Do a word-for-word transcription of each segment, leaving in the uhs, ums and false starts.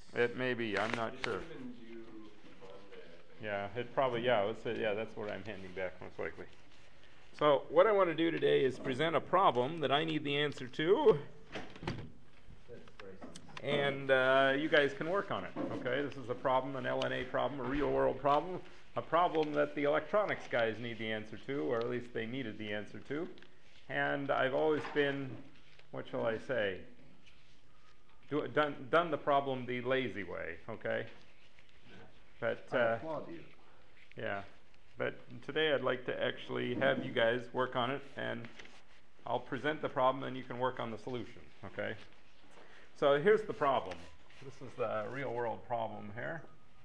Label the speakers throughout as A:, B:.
A: It may be. I'm not sure. Yeah, it probably, yeah, let's say, yeah, that's what I'm handing back most likely. So what I want to do today is present a problem that I need the answer to, and uh, you guys can work on it, okay? This is a problem, an L N A problem, a real world problem, a problem that the electronics guys need the answer to, or at least they needed the answer to. And I've always been, what shall I say, do, done, done the problem the lazy way, okay? But, uh,
B: I applaud you.
A: Yeah, but today I'd like to actually have you guys work on it, and I'll present the problem and you can work on the solution, okay? So here's the problem. This is the real world problem here.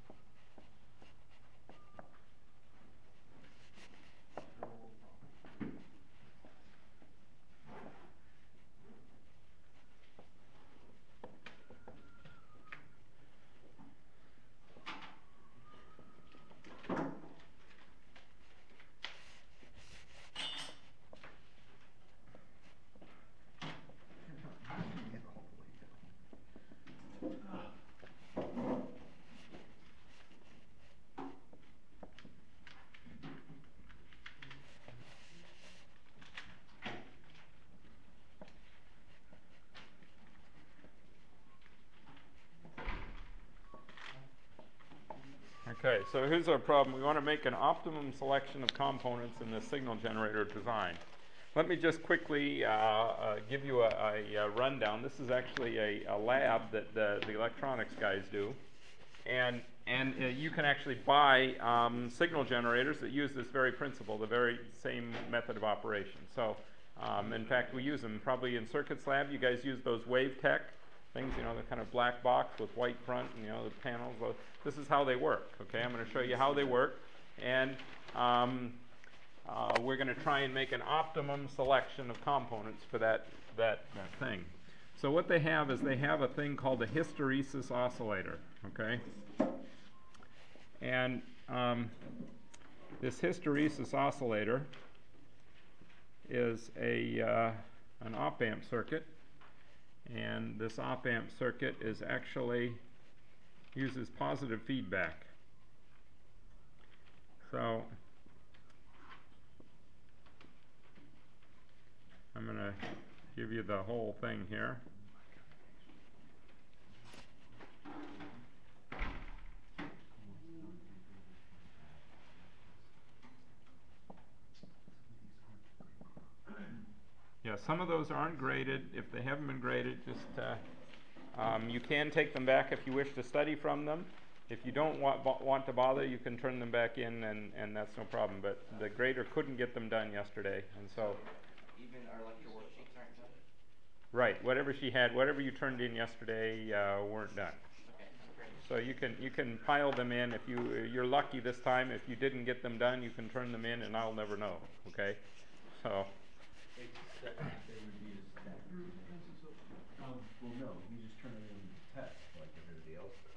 A: Okay, so here's our problem. We want to make an optimum selection of components in the signal generator design. Let me just quickly uh, uh, give you a, a, a rundown. This is actually a, a lab that the, the electronics guys do. And, and uh, you can actually buy um, signal generators that use this very principle, the very same method of operation. So, um, in fact, we use them probably in Circuits Lab. You guys use those WaveTech things, you know, the kind of black box with white front, and, you know, the panels. This is how they work, okay? I'm going to show you how they work. And um, uh, we're going to try and make an optimum selection of components for that, that, that thing. So what they have is they have a thing called a hysteresis oscillator, okay? And um, this hysteresis oscillator is a, uh, an op-amp circuit. And this op-amp circuit is actually uses positive feedback. So I'm going to give you the whole thing here. Yeah, some of those aren't graded. If they haven't been graded, just uh, um, you can take them back if you wish to study from them. If you don't want, want to bother, you can turn them back in, and, and that's no problem. But the grader couldn't get them done yesterday, and so.
C: Even our lecture worksheets aren't done?
A: Right. Whatever she had, whatever you turned in yesterday, uh, weren't done.
C: Okay, great.
A: So you can you can pile them in. If you you're lucky this time. If you didn't get them done, you can turn them in, and I'll never know. Okay. So.
B: Um, well, no, you just turn it in the test like everybody else does.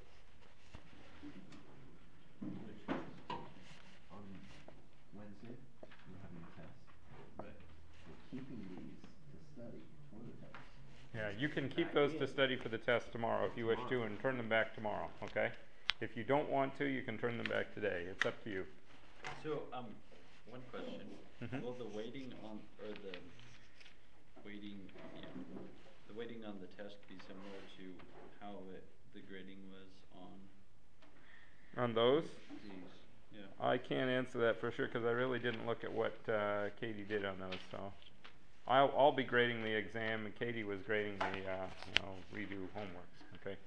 B: Which on Wednesday, we're having a test. Right. We're keeping these to study for the test.
A: Yeah, you can keep those to study for the test tomorrow if you wish to, and turn them back tomorrow, okay? If you don't want to, you can turn them back today. It's up to you.
D: So, um, one question.
A: Mm-hmm.
D: Will the weighting on, or the weighting, yeah, the weighting on the test be similar to how it, the grading was on
A: On those?
D: these? Yeah.
A: I can't answer that for sure because I really didn't look at what uh, Katie did on those. So I'll, I'll be grading the exam, and Katie was grading the uh, you know, redo homeworks. Okay.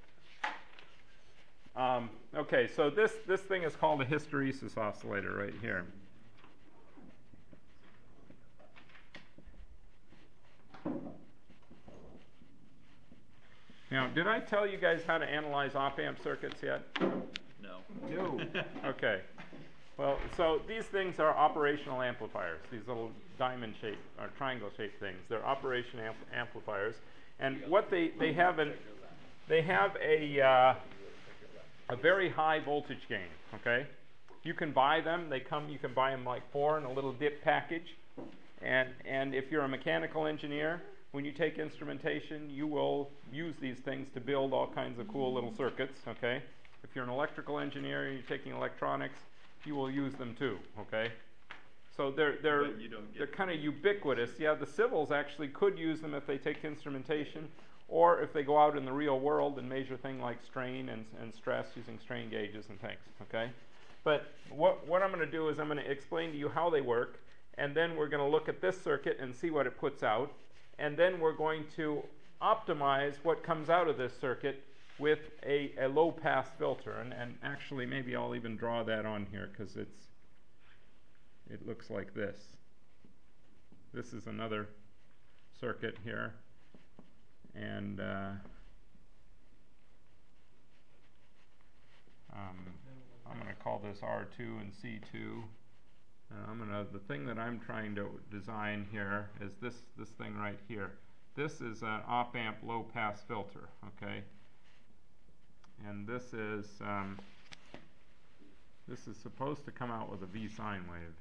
A: Um, okay. So this this thing is called a hysteresis oscillator right here. Now, did I tell you guys how to analyze op-amp circuits yet?
D: No.
B: No.
A: Okay. Well, so these things are operational amplifiers, these little diamond-shaped or triangle-shaped things. They're operation amp amplifiers. And what they, they have, an, they have a, uh, a very high voltage gain, okay? You can buy them. They come, you can buy them like four in a little dip package. And, and if you're a mechanical engineer, when you take instrumentation, you will use these things to build all kinds of cool little circuits, okay? If you're an electrical engineer and you're taking electronics, you will use them too, okay? So they're, they're,
D: But you don't
A: they're
D: get
A: kind of
D: them.
A: ubiquitous. Yeah, the civils actually could use them if they take instrumentation, or if they go out in the real world and measure things like strain and, and stress using strain gauges and things, okay? But what, what I'm going to do is I'm going to explain to you how they work, and then we're going to look at this circuit and see what it puts out, and then we're going to optimize what comes out of this circuit with a, a low-pass filter. And, and actually, maybe I'll even draw that on here because it's it looks like this. This is another circuit here, and uh, um, I'm going to call this R two and C two. And I'm going to, the thing that I'm trying to design here is this this thing right here. This is an op-amp low-pass filter, okay? And this is um, this is supposed to come out with a V sine wave.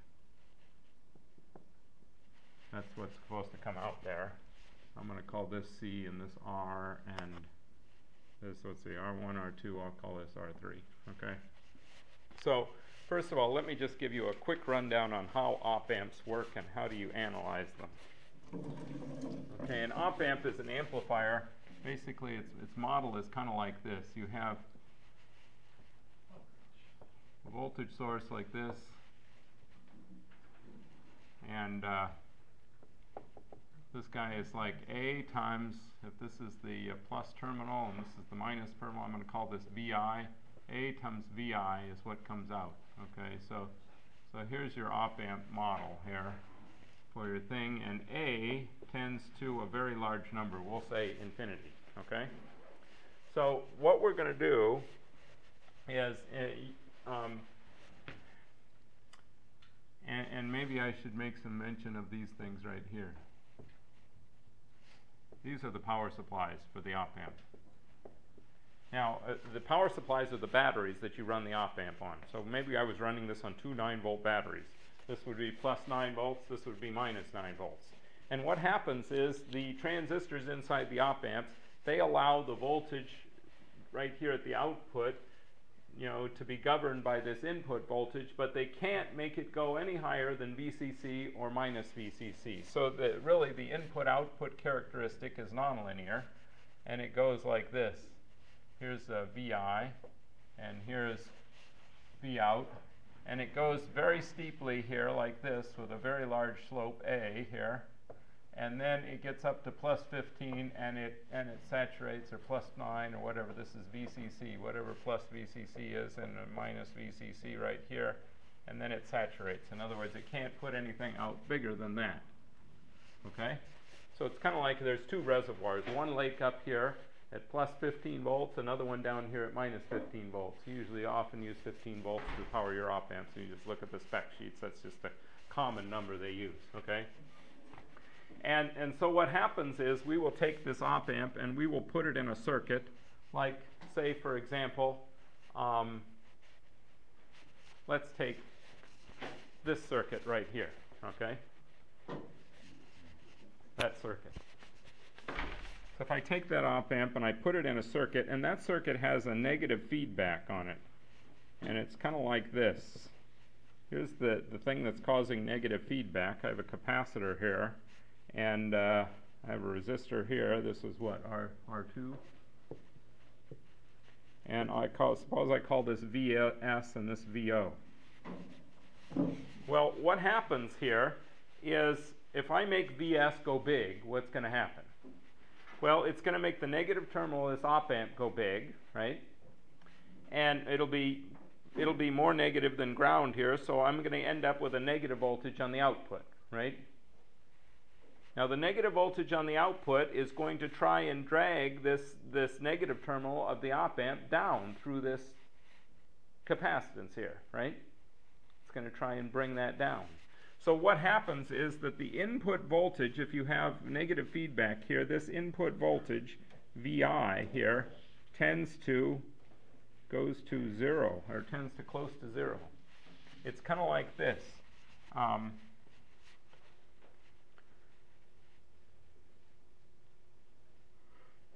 A: That's what's supposed to come out there. I'm going to call this C and this R, and this, let's see, R one, R two, I'll call this R three, okay? So, first of all, let me just give you a quick rundown on how op-amps work and how do you analyze them. Okay, an op-amp is an amplifier. Basically, its, its model is kind of like this. You have a voltage source like this, and uh, this guy is like A times, if this is the uh, plus terminal and this is the minus terminal, I'm going to call this V I. A times V I is what comes out. Okay, so so here's your op-amp model here for your thing, and A tends to a very large number. We'll say infinity. Okay, so what we're going to do is, uh, um, and, and maybe I should make some mention of these things right here. These are the power supplies for the op-amp. Now, uh, the power supplies are the batteries that you run the op-amp on. So maybe I was running this on two nine volt batteries. This would be plus nine volts, this would be minus nine volts. And what happens is the transistors inside the op-amps, they allow the voltage right here at the output, you know, to be governed by this input voltage, but they can't make it go any higher than V C C or minus V C C. So the, really the input-output characteristic is nonlinear, and it goes like this. Here's uh, V I, and here's V out, and it goes very steeply here like this with a very large slope A here, and then it gets up to plus fifteen, and it and it saturates, or plus nine, or whatever. This is V C C, whatever plus V C C is, and a minus V C C right here, and then it saturates. In other words, it can't put anything out bigger than that. Okay? So it's kind of like there's two reservoirs, one lake up here at plus fifteen volts, another one down here at minus fifteen volts. You usually often use fifteen volts to power your op-amp, so you just look at the spec sheets. That's just a common number they use, okay? And, and so what happens is we will take this op-amp and we will put it in a circuit, like, say, for example, um, let's take this circuit right here, okay? That circuit. So if I take that op-amp and I put it in a circuit, and that circuit has a negative feedback on it, and it's kind of like this. Here's the, the thing that's causing negative feedback. I have a capacitor here, and uh, I have a resistor here. This is what, R, R2? And I call, suppose I call this V S and this V O. Well, what happens here is if I make V S go big, what's going to happen? Well, it's going to make the negative terminal of this op-amp go big, right? And it'll be it'll be more negative than ground here, so I'm going to end up with a negative voltage on the output, right? Now, the negative voltage on the output is going to try and drag this this negative terminal of the op-amp down through this capacitance here, right? It's going to try and bring that down. So what happens is that the input voltage, if you have negative feedback here, this input voltage, V I here, tends to, goes to zero, or tends to close to zero. It's kind of like this. Um,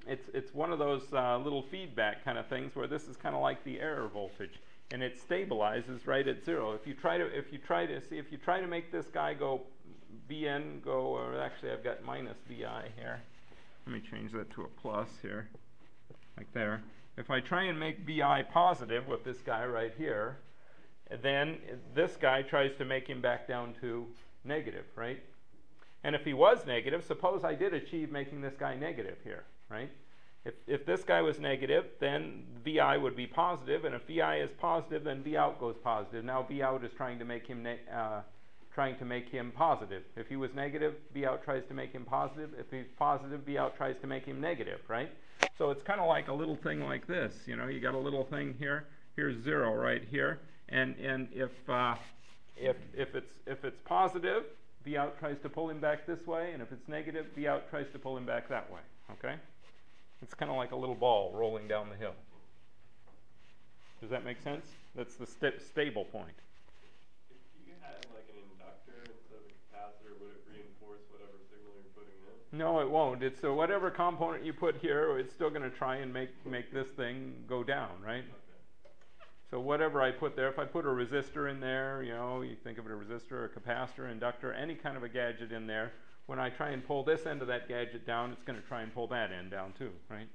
A: it's, it's one of those uh, little feedback kind of things where this is kind of like the error voltage, and it stabilizes right at zero. If you try to, if you try to see, if you try to make this guy go, V N go, or actually I've got minus V I here. Let me change that to a plus here, like there. If I try and make V I positive with this guy right here, then this guy tries to make him back down to negative, right? And if he was negative, suppose I did achieve making this guy negative here, right? If, if this guy was negative, then V I would be positive, and if V I is positive, then V out goes positive. Now V out is trying to make him ne uh, trying to make him positive. If he was negative, V out tries to make him positive. If he's positive, V out tries to make him negative, right? So it's kind of like a little thing like this. You know, you got a little thing here. Here's zero right here, and and if uh, if if it's if it's positive, V out tries to pull him back this way, and if it's negative, V out tries to pull him back that way. Okay? It's kind of like a little ball rolling down the hill. Does that make sense? That's the st stable point.
E: If you had like an inductor instead of a capacitor, would it reinforce whatever signal you're putting in?
A: No, it won't. It's so whatever component you put here, it's still going to try and make make this thing go down, right?
E: Okay.
A: So whatever I put there, if I put a resistor in there, you know, you think of it a resistor, a capacitor, inductor, any kind of a gadget in there, when I try and pull this end of that gadget down, it's going to try and pull that end down too, right?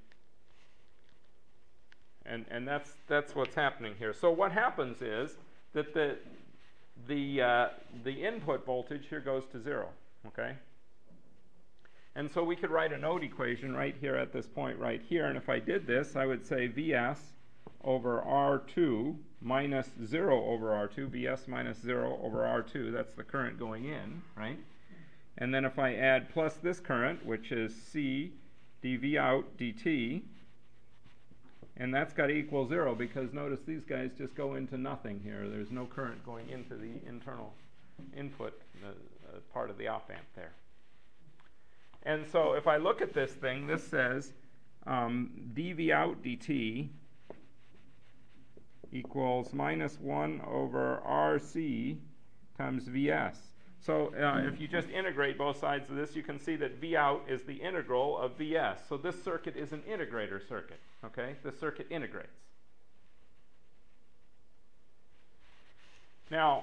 A: And and that's that's what's happening here. So what happens is that the the uh, the input voltage here goes to zero, okay? And so we could write a node equation right here at this point right here, and if I did this, I would say Vs over R two minus zero over R two, Vs minus zero over R two, that's the current going in, right? And then if I add plus this current, which is C dV out dt, and that's got to equal zero because notice these guys just go into nothing here. There's no current going into the internal input uh, uh, part of the op amp there. And so if I look at this thing, this says um, dV out dt equals minus one over R C times Vs. So uh, if you just integrate both sides of this, you can see that V out is the integral of Vs. So this circuit is an integrator circuit, okay? This circuit integrates. Now,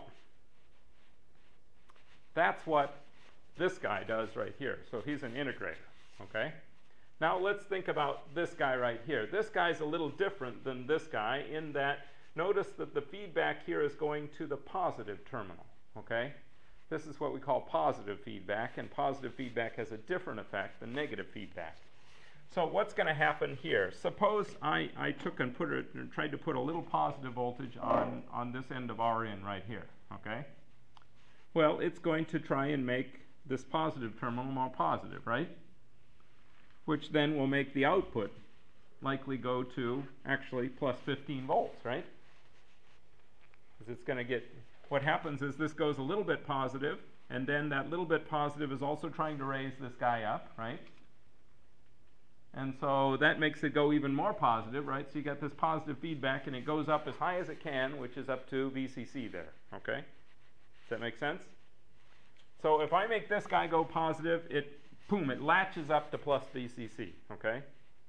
A: that's what this guy does right here. So he's an integrator, okay? Now let's think about this guy right here. This guy's a little different than this guy in that notice that the feedback here is going to the positive terminal, okay? This is what we call positive feedback, and positive feedback has a different effect than negative feedback. So what's going to happen here? Suppose I, I took and put it, and tried to put a little positive voltage on, on this end of R in right here, okay? Well, it's going to try and make this positive terminal more positive, right? Which then will make the output likely go to actually plus fifteen volts, right? Because it's going to get, what happens is this goes a little bit positive, and then that little bit positive is also trying to raise this guy up, right? And so that makes it go even more positive, right? So you get this positive feedback, and it goes up as high as it can, which is up to V C C there, okay? Does that make sense? So if I make this guy go positive, it, boom, it latches up to plus V C C, okay?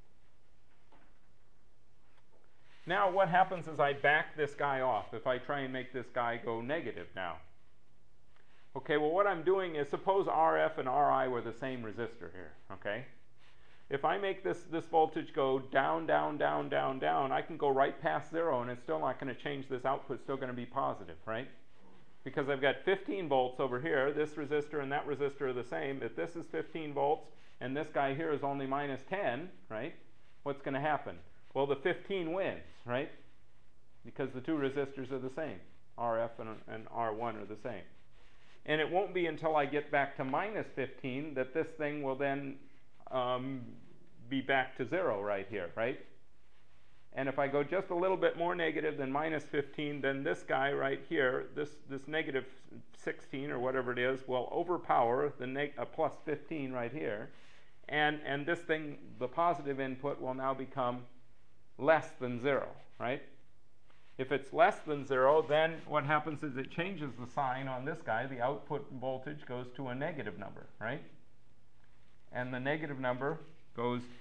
A: Now what happens is I back this guy off if I try and make this guy go negative now. Okay, well what I'm doing is suppose R F and R I were the same resistor here, okay? If I make this, this voltage go down, down, down, down, down, I can go right past zero and it's still not going to change this output. It's still going to be positive, right? Because I've got fifteen volts over here. This resistor and that resistor are the same. If this is fifteen volts and this guy here is only minus ten, right? What's going to happen? Well, the fifteen wins, right? Because the two resistors are the same. R F and, and R one are the same. And it won't be until I get back to minus fifteen that this thing will then um, be back to zero right here, right? And if I go just a little bit more negative than minus fifteen, then this guy right here, this, this negative sixteen or whatever it is, will overpower the neg uh, plus fifteen right here. And, and this thing, the positive input, will now become less than zero, right? If it's less than zero, then what happens is it changes the sign on this guy. The output voltage goes to a negative number, right? And the negative number goes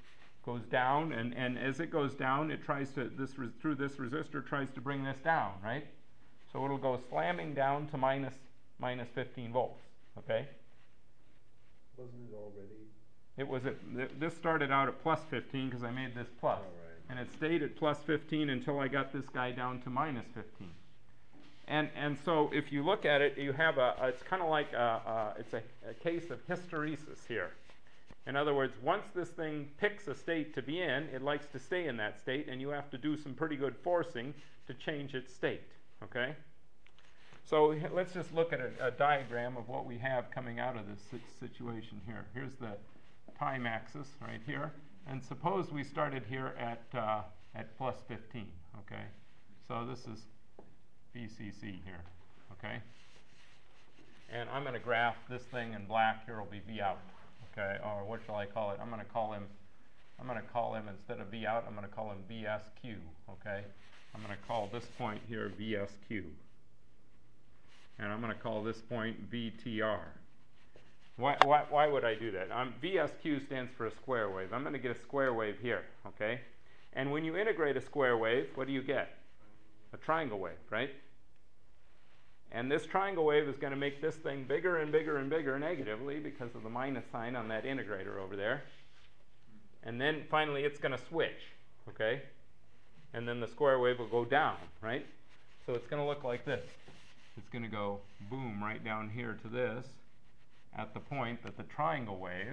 A: goes down, and, and as it goes down, it tries to, this res, through this resistor, tries to bring this down, right? So it'll go slamming down to minus, minus fifteen volts, okay?
F: Wasn't it already?
A: It was at, th this started out at plus fifteen because I made this plus.
F: Oh, right.
A: And it stayed at plus fifteen until I got this guy down to minus fifteen. And, and so if you look at it, you have a, a it's kind of like, a, a, it's a, a case of hysteresis here. In other words, once this thing picks a state to be in, it likes to stay in that state, and you have to do some pretty good forcing to change its state, okay? So let's just look at a, a diagram of what we have coming out of this situation here. Here's the time axis right here, and suppose we started here at, uh, at plus fifteen, okay? So this is V C C here, okay? And I'm going to graph this thing in black. Here will be V out, okay? Or what shall I call it? I'm going to call him, I'm going to call him, instead of V out, I'm going to call him V S Q, okay? I'm going to call this point here V S Q. And I'm going to call this point V T R. Why, why, why would I do that? Um, V S Q stands for a square wave. I'm going to get a square wave here, okay? And when you integrate a square wave, what do you get? A triangle wave, right? And this triangle wave is going to make this thing bigger and bigger and bigger negatively because of the minus sign on that integrator over there. And then finally it's going to switch, okay? And then the square wave will go down, right? So it's going to look like this. It's going to go boom right down here to this at the point that the triangle wave,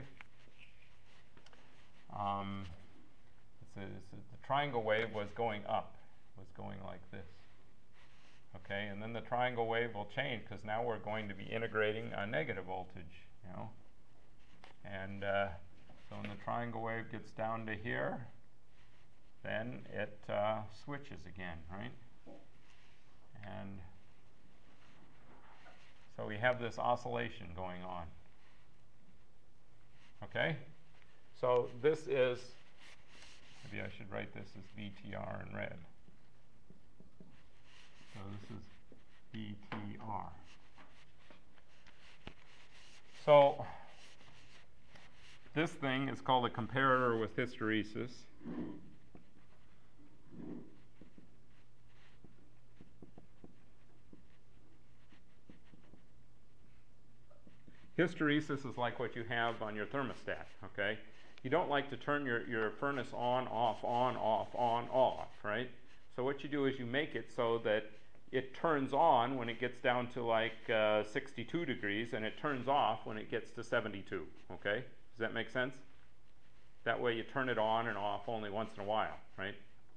A: um, it's a, it's a, the triangle wave was going up, was going like this. Okay, and then the triangle wave will change because now we're going to be integrating a negative voltage, you know. And uh, so when the triangle wave gets down to here, then it uh, switches again, right? And so we have this oscillation going on. Okay? So this is, maybe I should write this as V T R in red. So this is V T R. So this thing is called a comparator with hysteresis. Hysteresis is like what you have on your thermostat, okay? You don't like to turn your, your furnace on, off, on, off, on, off, right? So what you do is you make it so that it turns on when it gets down to like uh, sixty-two degrees, and it turns off when it gets to seventy-two, okay? Does that make sense? That way you turn it on and off only once in a while, right?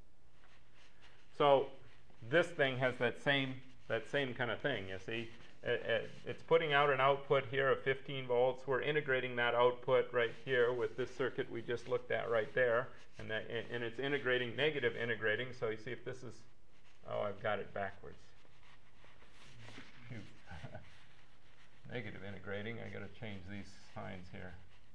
A: So this thing has that same, that same kind of thing, you see? It's putting out an output here of fifteen volts. We're integrating that output right here with this circuit we just looked at right there. And, that, and it's integrating, negative integrating. So you see if this is, oh, I've got it backwards. Shoot. Negative integrating. I got to change these signs here.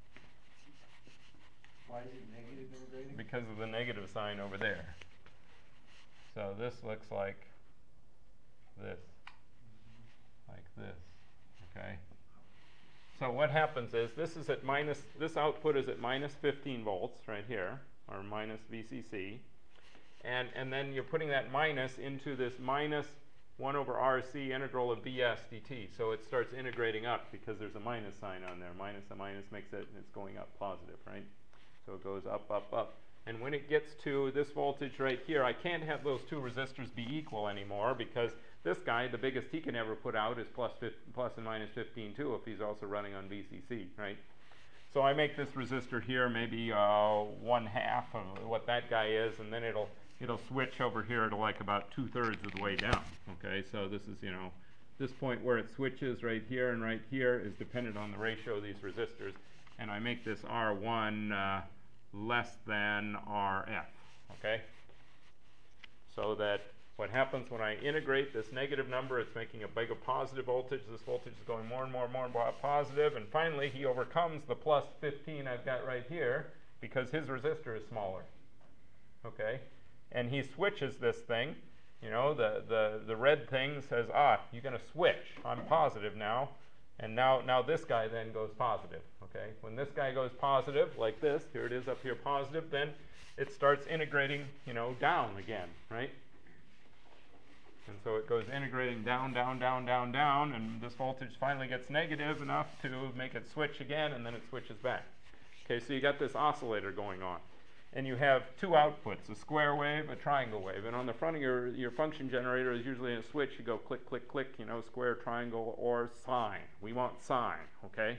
F: Why is it negative integrating?
A: Because of the negative sign over there. So this looks like this. Like this, okay? So what happens is this is at minus, this output is at minus fifteen volts right here, or minus V C C. And, and then you're putting that minus into this minus one over R C integral of V S dt. So it starts integrating up because there's a minus sign on there. Minus a minus makes it, it's going up positive, right? So it goes up, up, up. And when it gets to this voltage right here, I can't have those two resistors be equal anymore because this guy, the biggest he can ever put out is plus, plus and minus fifteen too if he's also running on V C C, right? So I make this resistor here maybe uh, one half of what that guy is, and then it'll it'll switch over here to like about two thirds of the way down. Okay, so this is, you know, this point where it switches right here and right here is dependent on the ratio of these resistors, and I make this R one uh, less than R F. Okay, so that what happens when I integrate this negative number, it's making a bigger positive voltage. This voltage is going more and more and more and more positive. And finally, he overcomes the plus fifteen I've got right here because his resistor is smaller. Okay? And he switches this thing. You know, the, the, the red thing says, ah, you're going to switch. I'm positive now. And now, now this guy then goes positive, okay? When this guy goes positive, like this, here it is up here positive, then it starts integrating, you know, down again, right? And so it goes integrating down, down, down, down, down, and this voltage finally gets negative enough to make it switch again, and then it switches back. Okay, so you got this oscillator going on. And you have two outputs, a square wave, a triangle wave. And on the front of your, your function generator is usually a switch. You go click, click, click, you know, square, triangle, or sine. We want sine, okay?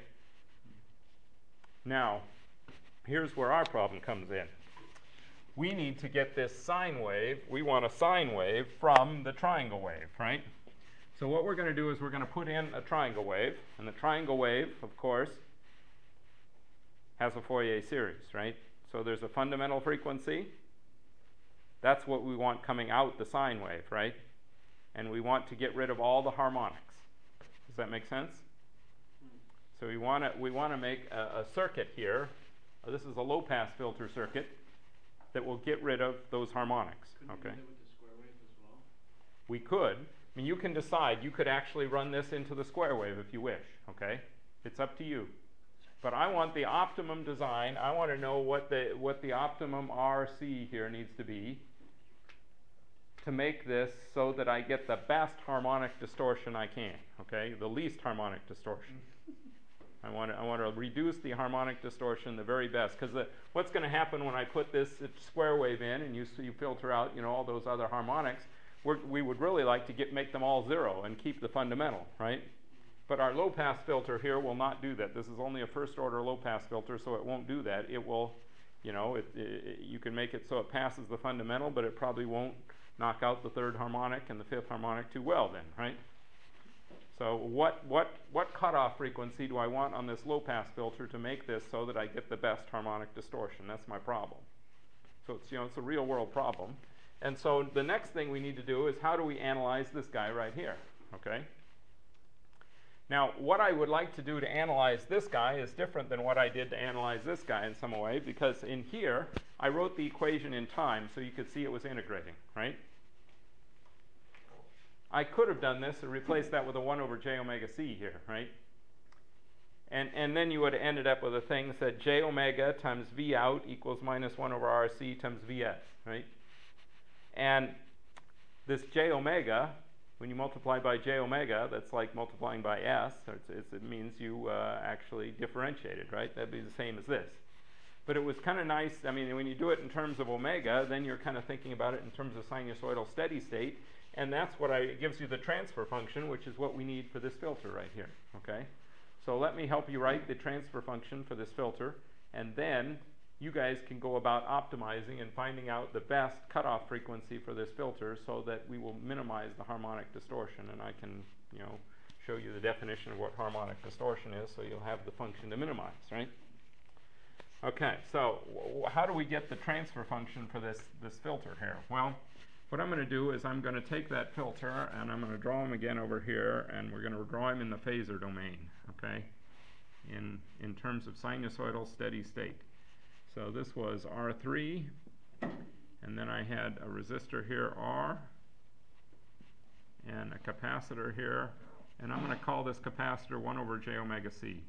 A: Now, here's where our problem comes in. We need to get this sine wave, we want a sine wave from the triangle wave, right? So what we're going to do is we're going to put in a triangle wave. And the triangle wave, of course, has a Fourier series, right? So there's a fundamental frequency. That's what we want coming out the sine wave, right? And we want to get rid of all the harmonics. Does that make sense? So we want to we want to make a, a circuit here. Uh, this is a low-pass filter circuit that will get rid of those harmonics.
G: Couldn't
A: Okay.
G: you do that with the square wave as well?
A: We could. I mean, you can decide. You could actually run this into the square wave if you wish. Okay. It's up to you. But I want the optimum design. I want to know what the what the optimum R C here needs to be to make this so that I get the best harmonic distortion I can. Okay, the least harmonic distortion. I want to I want to reduce the harmonic distortion the very best, because what's going to happen when I put this square wave in and you so you filter out, you know, all those other harmonics? We're, we would really like to get make them all zero and keep the fundamental, right? But our low-pass filter here will not do that. This is only a first-order low-pass filter, so it won't do that. It will, you know, it, it, you can make it so it passes the fundamental, but it probably won't knock out the third harmonic and the fifth harmonic too well then, right? So what, what, what cutoff frequency do I want on this low-pass filter to make this so that I get the best harmonic distortion? That's my problem. So it's, you know, it's a real-world problem. And so the next thing we need to do is how do we analyze this guy right here, okay? Now, what I would like to do to analyze this guy is different than what I did to analyze this guy in some way, because in here, I wrote the equation in time so you could see it was integrating, right? I could have done this and replaced that with a one over j omega c here, right? And, and then you would have ended up with a thing that said j omega times v out equals minus one over R C times Vs, right? And this j omega, when you multiply by j omega, that's like multiplying by s. It's, it's, it means you uh, actually differentiated, right? That'd be the same as this. But it was kind of nice. I mean, when you do it in terms of omega, then you're kind of thinking about it in terms of sinusoidal steady state. And that's what I, it gives you the transfer function, which is what we need for this filter right here, okay? So let me help you write the transfer function for this filter, and then you guys can go about optimizing and finding out the best cutoff frequency for this filter so that we will minimize the harmonic distortion. And I can, you know, show you the definition of what harmonic distortion is so you'll have the function to minimize, right? Okay, so w how do we get the transfer function for this, this filter here? Well, what I'm going to do is I'm going to take that filter and I'm going to draw him again over here, and we're going to draw him in the phasor domain, okay, in, in terms of sinusoidal steady state. So this was R three, and then I had a resistor here, R, and a capacitor here, and I'm going to call this capacitor one over j omega c,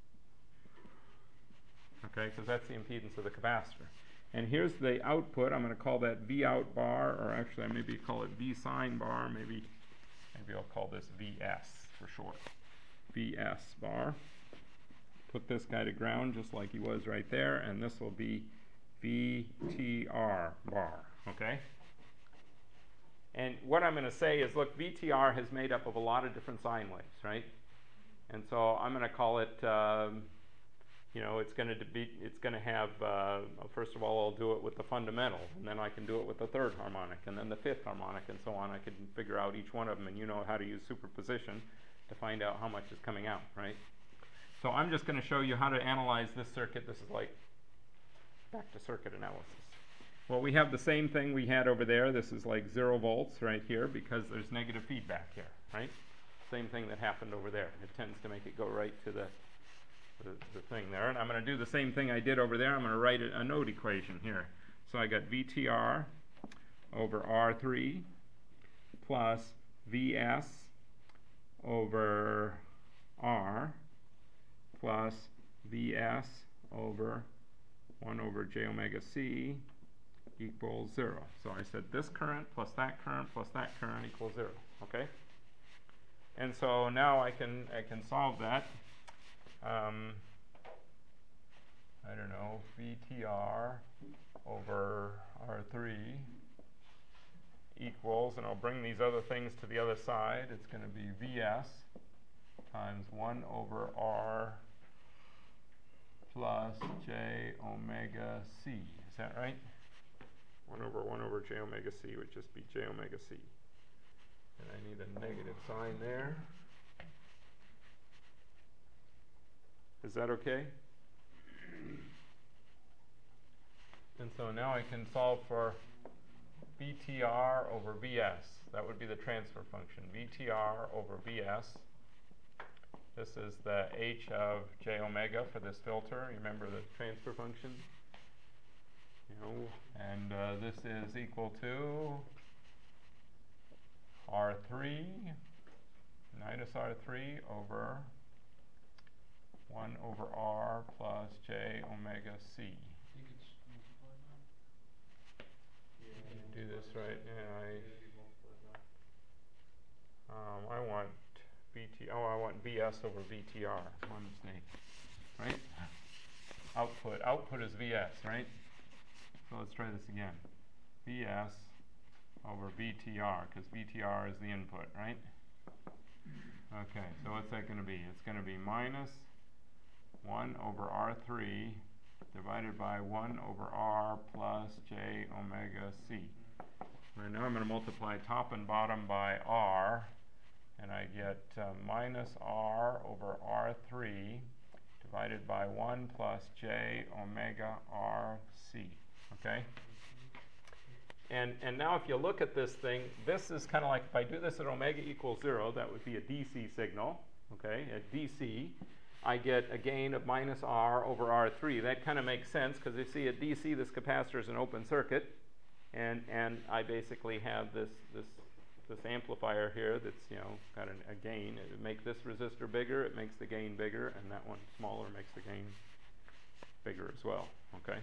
A: okay, because that's the impedance of the capacitor. And here's the output. I'm going to call that V out bar, or actually I maybe call it V sine bar. Maybe, maybe I'll call this V S for short. V S bar. Put this guy to ground just like he was right there, and this will be V T R bar, okay? And what I'm going to say is, look, V T R has made up of a lot of different sine waves, right? And so I'm going to call it, um, you know, it's going to be, it's going to have, uh, first of all, I'll do it with the fundamental, and then I can do it with the third harmonic, and then the fifth harmonic, and so on. I can figure out each one of them, and you know how to use superposition to find out how much is coming out, right? So I'm just going to show you how to analyze this circuit. This is like back to circuit analysis. Well, we have the same thing we had over there. This is like zero volts right here because there's negative feedback here, right? Same thing that happened over there. It tends to make it go right to the The, the thing there, and I'm going to do the same thing I did over there. I'm going to write a, a node equation here. So I got V T R over R three plus V S over R plus Vs over one over j omega c equals zero. So I said this current plus that current plus that current equals zero, okay? And so now I can, I can solve that. Um, I don't know, V T R over R three equals, and I'll bring these other things to the other side, it's going to be Vs times one over R plus j omega c. Is that right? one over one over j omega c would just be j omega c. And I need a negative sign there. Is that okay? And so now I can solve for V T R over Vs. That would be the transfer function. V T R over Vs. This is the h of j omega for this filter. You remember the transfer function? You know, and uh, this is equal to R three minus R three over one over R plus j omega c.
G: You could s- multiply that?
A: Do this right, yeah, I, um, I want V T, oh, I want Vs over V T R, one mistake, right? Output, output is Vs, right? So let's try this again. Vs over V T R, because V T R is the input, right? Okay, so what's that going to be? It's going to be minus one over R three divided by one over R plus j omega c. Right, now I'm going to multiply top and bottom by R, and I get uh, minus R over R three divided by one plus j omega R C. Okay? And, and now if you look at this thing, this is kind of like if I do this at omega equals zero, that would be a D C signal. Okay? At D C, I get a gain of minus R over R three. That kind of makes sense because you see at D C this capacitor is an open circuit, and, and I basically have this, this, this amplifier here that's, you know, got an, a gain. It would make this resistor bigger, it makes the gain bigger, and that one smaller makes the gain bigger as well. Okay?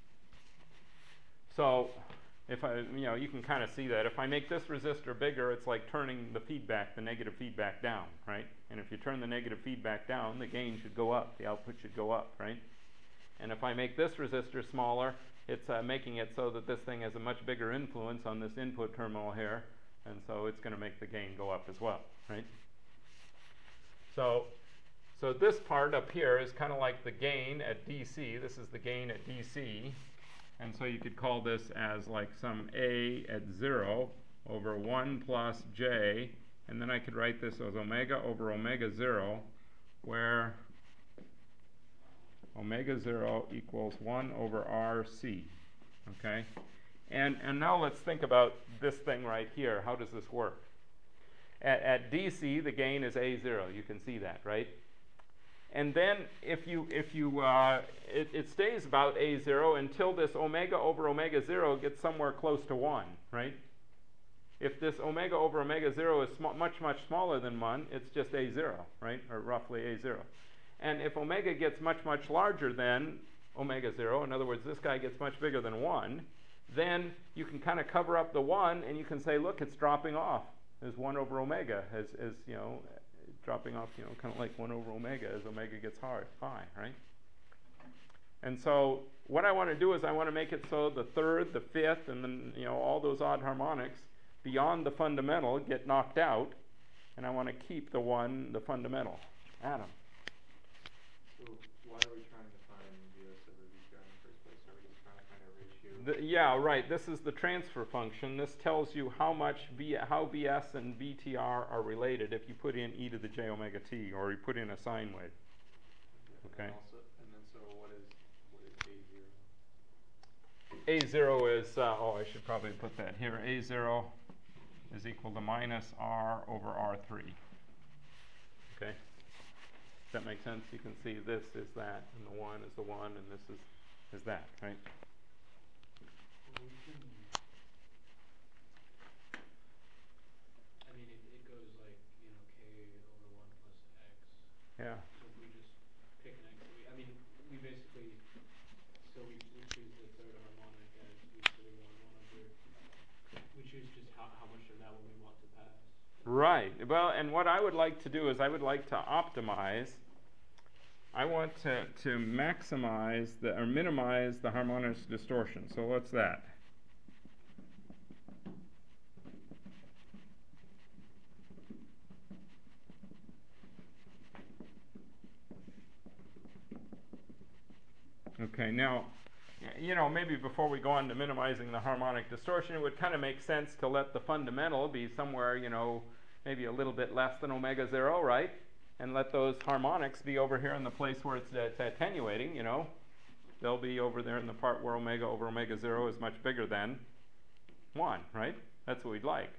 A: So if I, you know, you can kind of see that. If I make this resistor bigger, it's like turning the feedback, the negative feedback down, right? And if you turn the negative feedback down, the gain should go up, the output should go up, right? And if I make this resistor smaller, it's uh, making it so that this thing has a much bigger influence on this input terminal here, and so it's going to make the gain go up as well, right? So, so this part up here is kind of like the gain at D C. This is the gain at D C. And so you could call this as like some A at zero over one plus J, and then I could write this as omega over omega zero, where omega zero equals one over R C, okay? And, and now let's think about this thing right here. How does this work? At, at D C, the gain is A zero. You can see that, right? And then if you, if you uh, it, it stays about A zero until this omega over omega zero gets somewhere close to one, right? If this omega over omega zero is sm much, much smaller than one, it's just A zero, right? Or roughly A zero. And if omega gets much, much larger than omega zero, in other words, this guy gets much bigger than one, then you can kind of cover up the one and you can say, look, it's dropping off as one over omega, as, as you know, dropping off, you know, kind of like one over omega as omega gets hard, high, right? And so what I want to do is I want to make it so the third, the fifth, and then, you know, all those odd harmonics beyond the fundamental get knocked out, and I want to keep the one, the fundamental. Adam.
E: So why are we trying to find V S over V T R in the first place? Are we just trying to find a ratio?
A: The, yeah, right. This is the transfer function. This tells you how much v, how V S and V T R are related if you put in e to the j omega t, or you put in a sine wave. Okay.
E: And, also, and then so what is what is A zero?
A: A zero is, uh, oh, I should probably put that here. A zero is equal to minus R over R three. Okay? Does that make sense? You can see this is that, and the one is the one, and this is, is that, right?
G: Well, we can, I mean, it, it goes like, you know, K over one plus X
H: what we want to pass.
A: Right. Well, and what I would like to do is I would like to optimize. I want to, to maximize the, or minimize the harmonic distortion. So what's that? Okay, now, you know, maybe before we go on to minimizing the harmonic distortion, it would kind of make sense to let the fundamental be somewhere, you know, maybe a little bit less than omega zero, right? And let those harmonics be over here in the place where it's, it's attenuating, you know. They'll be over there in the part where omega over omega zero is much bigger than one, right? That's what we'd like.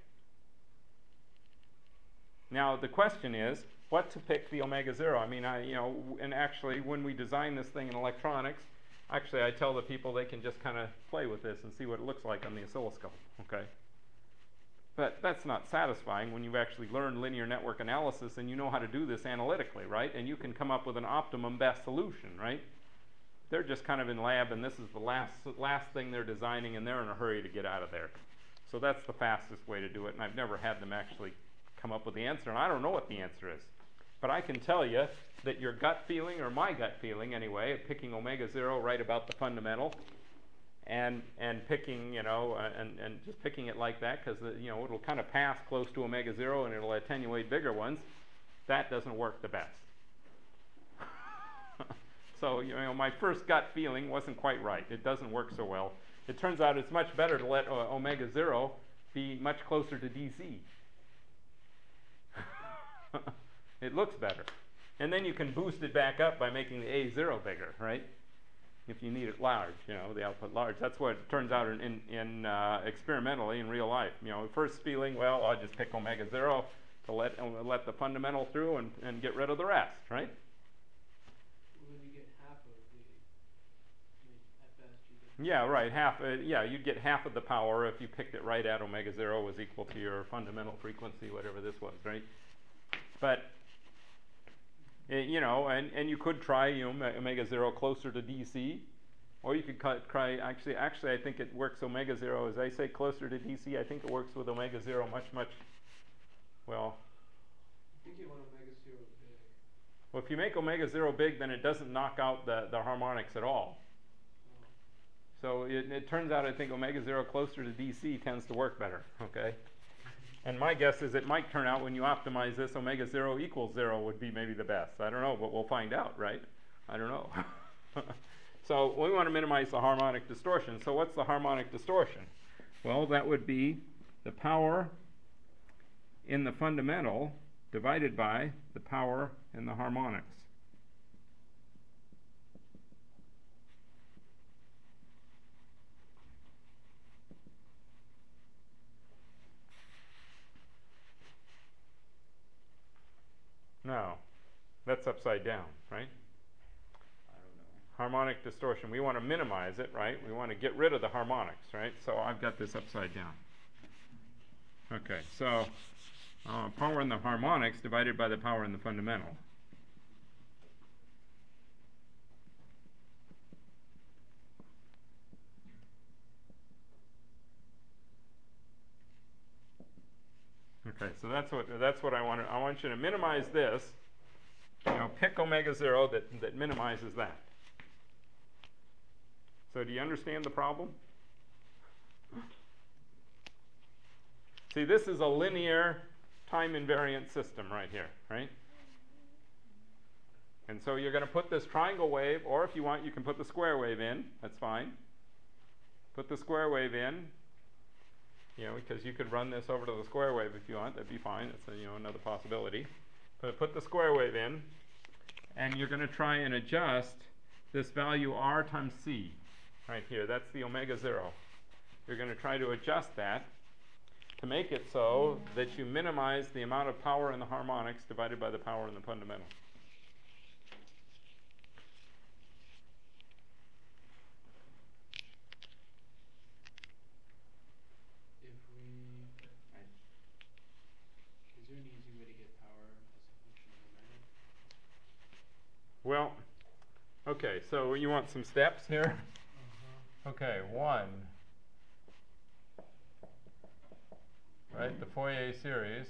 A: Now, the question is, what to pick the omega zero? I mean, I, you know, and actually, when we design this thing in electronics, actually, I tell the people they can just kind of play with this and see what it looks like on the oscilloscope, okay? But that's not satisfying when you've actually learned linear network analysis and you know how to do this analytically, right? And you can come up with an optimum best solution, right? They're just kind of in lab, and this is the last, last thing they're designing, and they're in a hurry to get out of there. So that's the fastest way to do it, and I've never had them actually come up with the answer, and I don't know what the answer is. But I can tell you that your gut feeling, or my gut feeling anyway, of picking omega zero right about the fundamental, and and picking, you know, uh, and and just picking it like that, because you know it'll kind of pass close to omega zero and it'll attenuate bigger ones. That doesn't work the best. So you know, my first gut feeling wasn't quite right. It doesn't work so well. It turns out it's much better to let uh, omega zero be much closer to D C. It looks better. And then you can boost it back up by making the A zero bigger, right? If you need it large, you know, the output large. That's what it turns out in, in, in uh, experimentally in real life. You know, first feeling, well, I'll just pick omega zero to let, uh, let the fundamental through and, and get rid of the rest, right?
H: Well, then you get half of the, I mean, at best you get.
A: Yeah, right, half, uh, yeah, you'd get half of the power if you picked it right at omega zero was equal to your fundamental frequency, whatever this was, right? But, uh, you know, and, and you could try, you know, omega zero closer to D C, or you could cut, try, actually, actually I think it works omega zero, as I say, closer to D C, I think it works with omega zero much, much, well.
H: I think you want omega zero big.
A: Well, if you make omega zero big, then it doesn't knock out the, the harmonics at all.
H: Oh.
A: So it, it turns out I think omega zero closer to D C tends to work better, okay? And my guess is it might turn out when you optimize this, omega zero equals zero would be maybe the best. I don't know, but we'll find out, right? I don't know. So we want to minimize the harmonic distortion. So what's the harmonic distortion? Well, that would be the power in the fundamental divided by the power in the harmonics. No, that's upside down, right?
D: I don't know.
A: Harmonic distortion. We want to minimize it, right? We want to get rid of the harmonics, right? So I've got this upside down. Okay, so uh, power in the harmonics divided by the power in the fundamental. Okay, so that's what that's what I want to, I want you to minimize this. You know, pick omega zero that, that minimizes that. So do you understand the problem? See, this is a linear time invariant system right here, right? And so you're going to put this triangle wave, or if you want, you can put the square wave in. That's fine. Put the square wave in. You know, because you could run this over to the square wave if you want. That'd be fine. That's a, you know, another possibility. But put the square wave in, and you're going to try and adjust this value r times c right here. That's the omega zero. You're going to try to adjust that to make it so that you minimize the amount of power in the harmonics divided by the power in the fundamental.
H: If we,
D: I,
H: is there an easy way to get power as a function of omega?
A: Well, okay, so you want some steps here? Okay, one. Right? right, the Fourier series.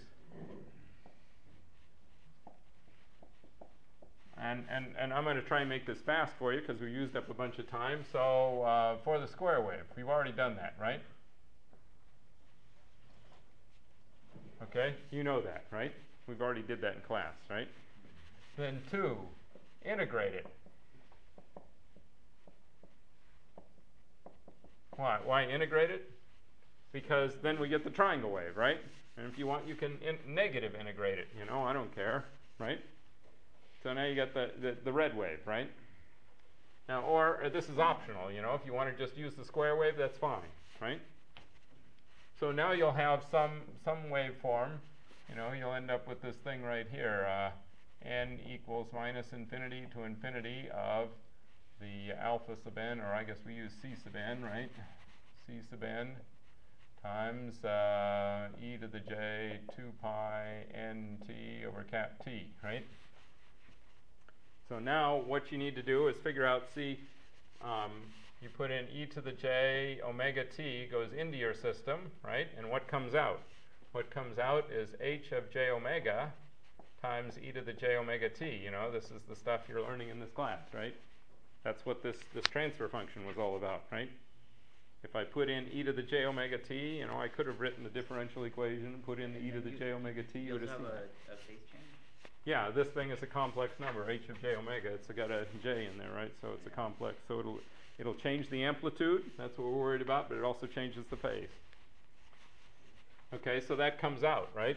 A: And, and, and I'm going to try and make this fast for you because we used up a bunch of time. So uh, for the square wave, we've already done that, right? Okay, you know that, right? We've already did that in class, right? Then two, integrate it. Why? Why integrate it? Because then we get the triangle wave, right? And if you want, you can in negative integrate it. You know, I don't care, right? So now you got the, the, the red wave, right? Now, or, or this is optional, you know. If you want to just use the square wave, that's fine, right? So now you'll have some, some waveform. You know, you'll end up with this thing right here. Uh, n equals minus infinity to infinity of the alpha sub n, or I guess we use c sub n, right? C sub n times uh, e to the j two pi nt over cap t, right? So now what you need to do is figure out, see, um, you put in e to the j omega t goes into your system, right? And what comes out? What comes out is h of j omega times e to the j omega t. You know, this is the stuff you're learning in this class, right? That's what this, this transfer function was all about, right? If I put in e to the j omega t, you know, I could have written the differential equation and put in the e to the j omega t. You
D: You'll
A: would
D: have
A: have seen that.
D: a, a phase change?
A: Yeah, this thing is a complex number, h of j omega. It's got a j in there, right? So it's a complex. So it'll it'll change the amplitude. That's what we're worried about, but it also changes the phase. Okay, so that comes out, right?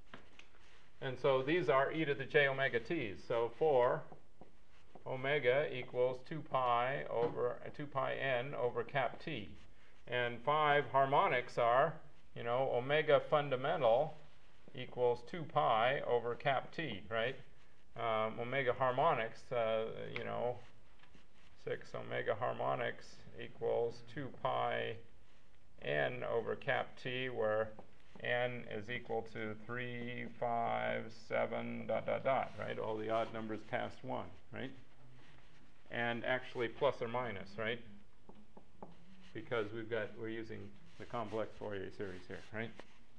A: And so these are e to the j omega t's. So for omega equals two pi over uh, two pi n over cap t. And five harmonics are, you know, omega fundamental equals two pi over cap t, right? Um, omega harmonics, uh, you know, six omega harmonics equals two pi n over cap t, where n is equal to three, five, seven, dot, dot, dot, right? All the odd numbers past one, right? And actually plus or minus, right? Because we've got, we're using the complex Fourier series here, right?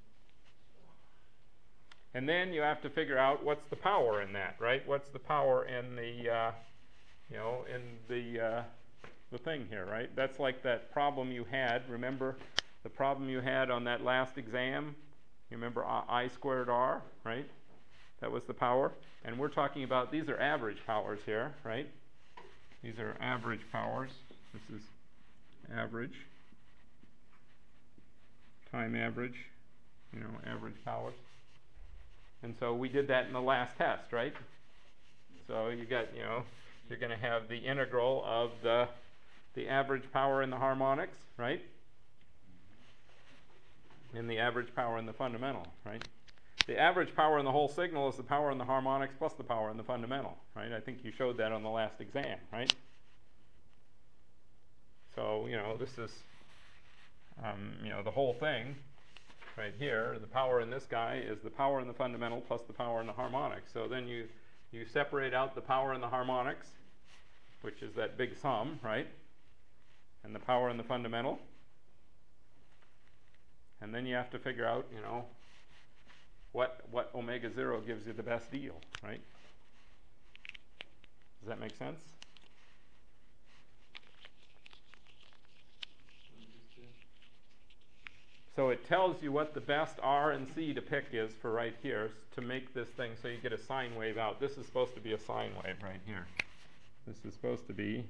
A: And then you have to figure out what's the power in that, right? What's the power in the, uh, you know, in the, uh, the thing here, right? That's like that problem you had. Remember the problem you had on that last exam? You remember I squared r, right? That was the power. And we're talking about, these are average powers here, right? These are average powers. This is average, time average, you know, average powers. And so we did that in the last test, right? So you got, you know, you're going to have the integral of the, the average power in the harmonics, right? And the average power in the fundamental, right? The average power in the whole signal is the power in the harmonics plus the power in the fundamental, right? I think you showed that on the last exam, right? So, you know, this is, um, you know, the whole thing right here. The power in this guy is the power in the fundamental plus the power in the harmonics. So then you, you separate out the power in the harmonics, which is that big sum, right? And the power in the fundamental. And then you have to figure out, you know, what, what omega zero gives you the best deal, right? Does that make sense? So it tells you what the best R and C to pick is for right here to make this thing so you get a sine wave out. This is supposed to be a sine wave right here. This is supposed to be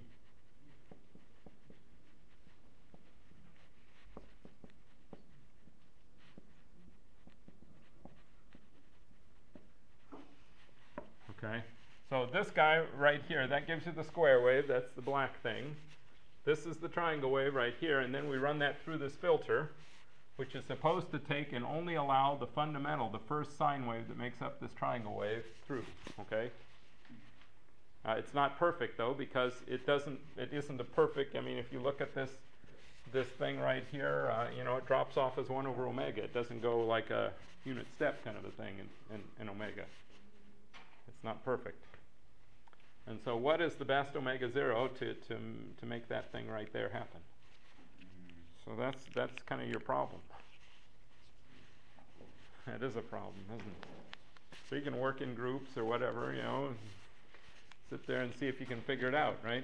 A: okay. So this guy right here, that gives you the square wave. That's the black thing. This is the triangle wave right here, and then we run that through this filter, which is supposed to take and only allow the fundamental, the first sine wave that makes up this triangle wave, through, okay? Uh, it's not perfect, though, because it doesn't, it isn't a perfect, I mean, if you look at this, this thing right here, uh, you know, it drops off as one over omega. It doesn't go like a unit step kind of a thing in, in, in omega. It's not perfect. And so what is the best omega zero to, to, to make that thing right there happen? So that's, that's kind of your problem. It is a problem, isn't it? So you can work in groups or whatever, you know, and sit there and see if you can figure it out, right?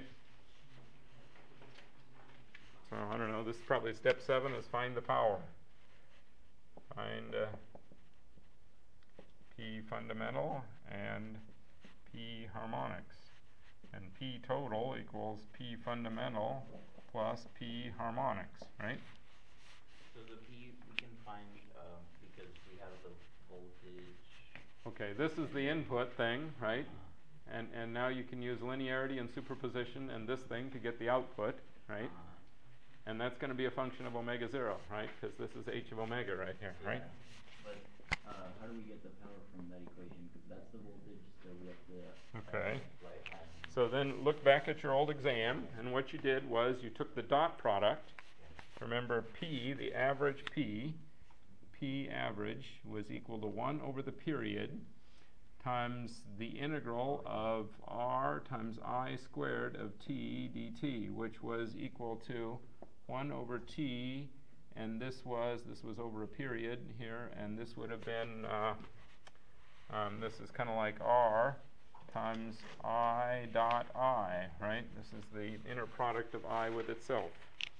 A: So I don't know, this is probably step seven is find the power. Find uh, P fundamental and P harmonics. And P total equals P fundamental plus P harmonics, right?
B: So the P we can find, um, because we have the voltage.
A: Okay, this is the input thing, right? And, and now you can use linearity and superposition and this thing to get the output, right?
B: Uh,
A: And that's going to be a function of omega zero, right? Because this is h of omega right here, right?
B: But uh, how do we get the power from that equation? Because that's the voltage, so we have to.
A: Okay.
B: Uh, right hand.
A: So then look back at your old exam, and what you did was you took the dot product. Remember P, the average P, P average was equal to one over the period times the integral of r times I squared of t dt, which was equal to one over t, and this was, this was over a period here, and this would have been, uh, um, this is kind of like r times I dot I, right? This is the inner product of I with itself,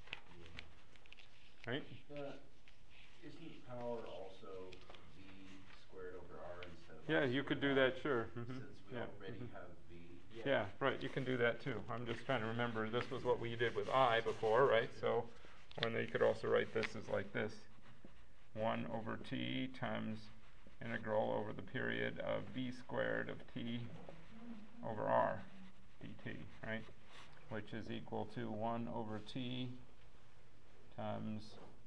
A: right?
B: Uh, isn't power also V squared over R instead of
A: Yeah,
B: I
A: you could do
B: squared
A: that, sure. Mhm.
B: Since we
A: Yeah.
B: already
A: Mhm.
B: have V.
A: Yeah, right, you can do that too. I'm just trying to remember, this was what we did with I before, right? So, and then you could also write this as like this. one over t times integral over the period of v squared of t over r dt, right? Which is equal to one over t times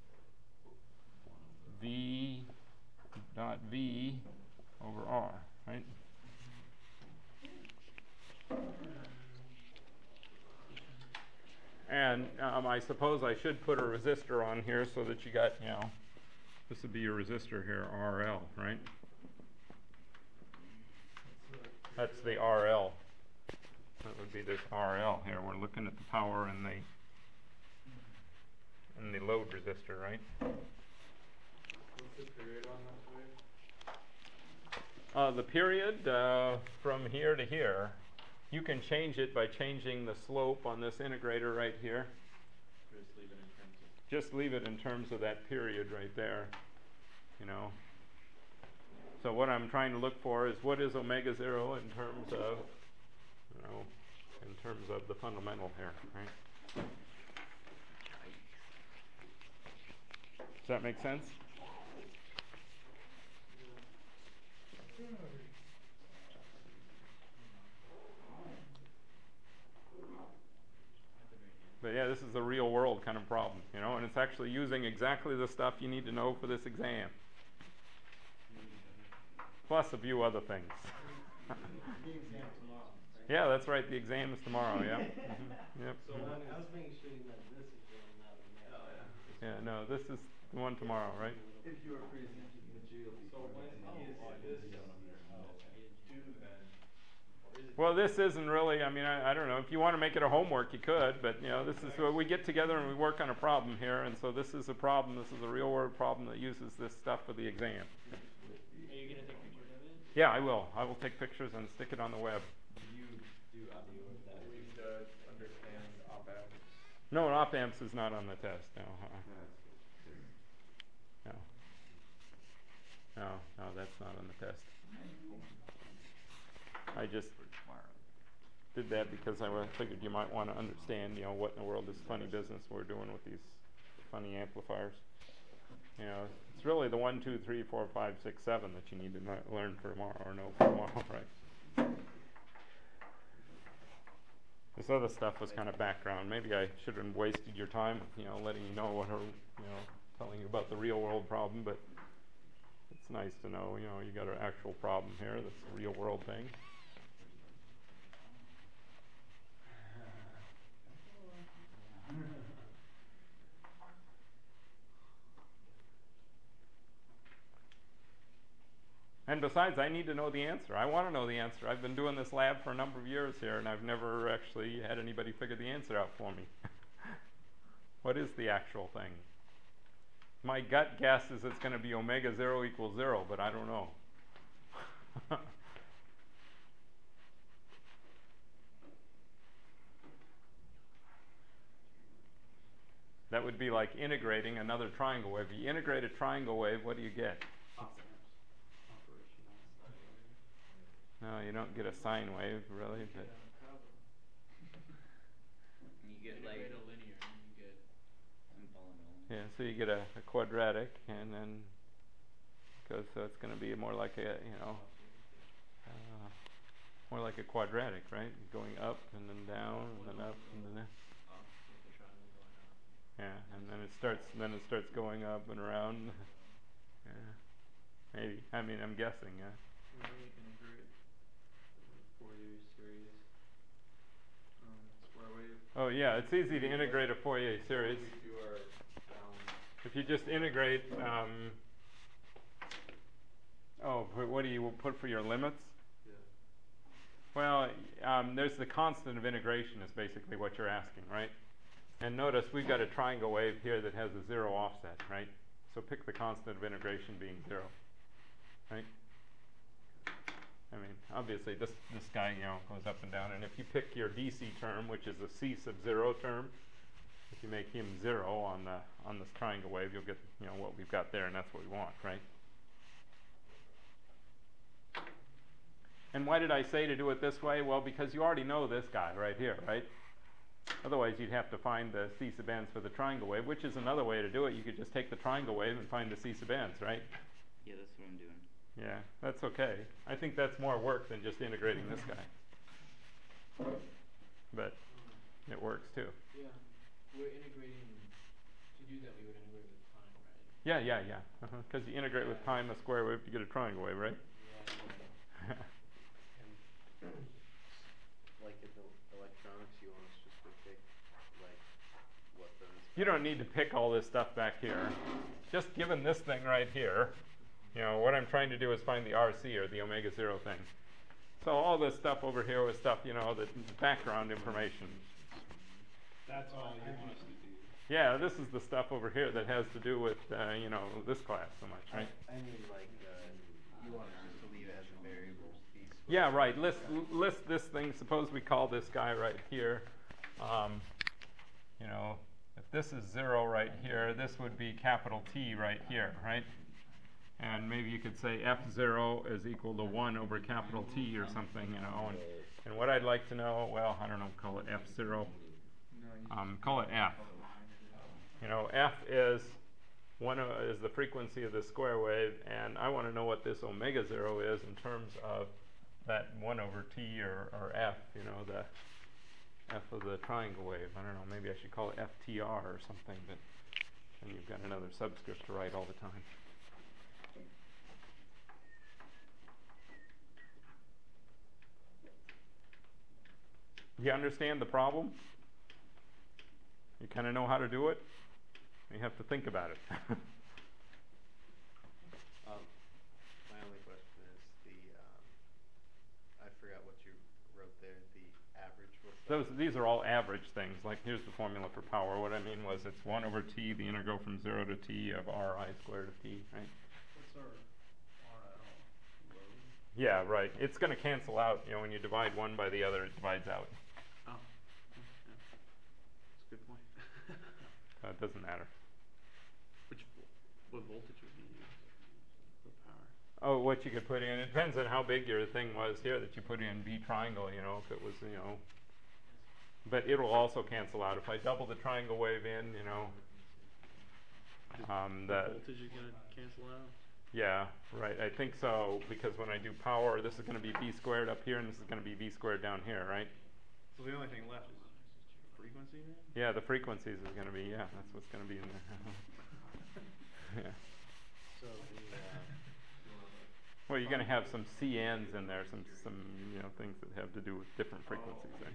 A: v dot v over r, right? And um, I suppose I should put a resistor on here so that you got, you know, this would be your resistor here, R L, right? That's the R L. That would be this R L here. We're looking at the power and the and the load resistor, right?
E: What's the period on that wave?
A: Uh, the period uh, from here to here, you can change it by changing the slope on this integrator right here.
D: Just leave it in terms of.
A: Just leave it in terms of that period right there, you know. So what I'm trying to look for is what is omega zero in terms of, you know, in terms of the fundamental here, right? Does that make sense? But yeah, this is a real world kind of problem, you know, and it's actually using exactly the stuff you need to know for this exam. Plus a few other things.
G: The exam tomorrow, right?
A: Yeah, that's right, the exam is tomorrow, yeah. Mm-hmm. Yep.
G: So when, I was making sure you meant this exam, not the next.
E: Oh, yeah.
A: Yeah, no, this is the one tomorrow, right?
F: If you were presented material
E: So
F: before.
E: when
F: then
E: is
F: you
E: this
F: can see
E: due then? Or is it
A: Well, this isn't really, I mean, I, I don't know, if you want to make it a homework, you could, but, you know, this is where we get together and we work on a problem here, and so this is a problem, this is a real world problem that uses this stuff for the exam.
H: Are you gonna take pictures of it?
A: Yeah, I will. I will take pictures and stick it on the web.
B: Do you do audio of that?
E: we need to understand op amps?
A: No, op amps is not on the test, no. uh-uh. No. No, no, that's not on the test. I just did that because I wa- figured you might want to understand, you know, what in the world is funny business we're doing with these funny amplifiers. You know, it's really the one, two, three, four, five, six, seven that you need to kno- learn for tomorrow or know for tomorrow, right? This other stuff was kind of background. Maybe I should have wasted your time, you know, letting you know what, her, you know, telling you about the real world problem, but it's nice to know, you know, you got an actual problem here that's a real world thing. And besides, I need to know the answer. I want to know the answer. I've been doing this lab for a number of years here, and I've never actually had anybody figure the answer out for me. What is the actual thing? My gut guess is it's going to be omega zero equals zero, but I don't know. That would be like integrating another triangle wave. If you integrate a triangle wave, what do you get? No, you don't get a sine wave, really. But
D: And you get like
H: Integrate a linear and you get
D: some polynomial.
A: yeah, so you get a, a quadratic, and then goes, so it's going to be more like a, you know, uh, more like a quadratic, right? Going up and then down and then up and then down. Yeah, and then it starts. Then it starts going up and around. Yeah, maybe. I mean, I'm guessing. Yeah.
F: Maybe you can integrate the Fourier series, um, square wave.
A: Oh yeah, it's easy to integrate a Fourier series.
F: We do our down.
A: If you just integrate. Um, oh, wh- what do you put for your limits?
F: Yeah.
A: Well, um, there's the constant of integration is basically what you're asking, right? And notice we've got a triangle wave here that has a zero offset, right? So pick the constant of integration being zero, right? I mean, obviously this, this guy, you know, goes up and down. And if you pick your D C term, which is a C sub zero term, if you make him zero on the on this triangle wave, you'll get, you know, what we've got there, and that's what we want, right? And why did I say to do it this way? Well, because you already know this guy right here, right? Otherwise, you'd have to find the C sub n's for the triangle wave, which is another way to do it. You could just take the triangle wave and find the C sub n's, right?
D: Yeah, that's what I'm doing.
A: Yeah, that's okay. I think that's more work than just integrating this guy. But it works too.
H: yeah. We're integrating to do that we would integrate with time, right?
A: Yeah, yeah, yeah. Because you integrate with time the square wave to get a triangle wave, right?
H: Yeah,
B: Like in the electronics, you want us just to pick, like, what the...
A: You don't need to pick all this stuff back here. Just given this thing right here, you know, what I'm trying to do is find the R C, or the omega zero thing. So all this stuff over here was stuff, you know, the background information.
F: That's all you want us to do.
A: Yeah, this is the stuff over here that has to do with, uh, you know, this class so much, right?
B: I mean, like, uh, you want us just to leave it as a variable piece.
A: Yeah, right. List list this thing. Suppose we call this guy right here. Um, you know, if this is zero right here, this would be capital T right here, right? And maybe you could say F zero is equal to one over capital T or something, you know. And, and what I'd like to know, well, I don't know, call it F zero. Um, call it F. You know, F is one uh, is the frequency of the square wave, and I want to know what this omega zero is in terms of that one over T or, or F, you know, the F of the triangle wave. I don't know, maybe I should call it F T R or something, but then you've got another subscript to write all the time. Do you understand the problem? You kind of know how to do it? You have to think about it.
B: Um, my only question is the, um, I forgot what you wrote there, the average, what's that?
A: Those, these are all average things. Like, here's the formula for power. What I mean was it's one over T, the integral from zero to T of R I squared of T, right?
F: What's our R L load?
A: Yeah, right. It's going to cancel out. You know, when you divide one by the other, it divides out.
F: Oh, yeah. That's a good point.
A: Uh, it doesn't matter.
F: Which, what voltage would be used for power?
A: Oh, what you could put in. It depends on how big your thing was here that you put in B triangle, you know, if it was, you know. But it'll also cancel out. If I double the triangle wave in, you know. Um, the
F: voltage is gonna cancel out?
A: Yeah, right. I think so, because when I do power, this is going to be B squared up here, and this is going to be B squared down here, right?
F: So the only thing left is frequency then?
A: Yeah, the frequencies is going to be, yeah, that's what's going to be in there. Yeah.
B: So the, uh,
A: Well, you're going to have some C Ns in there, some, some, you know, things that have to do with different frequencies there.